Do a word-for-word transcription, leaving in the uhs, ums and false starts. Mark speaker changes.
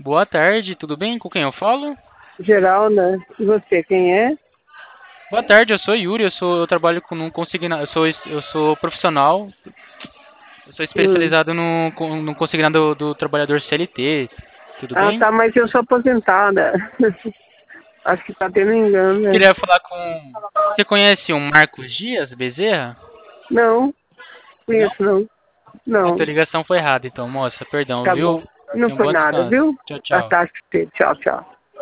Speaker 1: Boa tarde, tudo bem? Com quem eu falo?
Speaker 2: Geralda, e você, quem é?
Speaker 1: Boa tarde, eu sou Yuri, eu sou eu trabalho com um consignado, eu sou es- eu sou profissional, eu sou
Speaker 2: Hum.
Speaker 1: especializado no con- no consignado do, do trabalhador C L T. Tudo
Speaker 2: Ah,
Speaker 1: bem?
Speaker 2: tá, mas eu sou aposentada. Acho que tá tendo engano, né?
Speaker 1: Queria falar com Você conhece o Marcos Dias Bezerra?
Speaker 2: Não,
Speaker 1: Não?
Speaker 2: conheço não.
Speaker 1: A tua
Speaker 2: Não,
Speaker 1: ligação foi errada, então, moça, perdão,
Speaker 2: tá
Speaker 1: viu?
Speaker 2: bom. Não
Speaker 1: Tenha um
Speaker 2: foi
Speaker 1: bom
Speaker 2: nada,
Speaker 1: descanso.
Speaker 2: viu?
Speaker 1: Tchau,
Speaker 2: Tá,
Speaker 1: tchau.
Speaker 2: tá, tchau, tchau.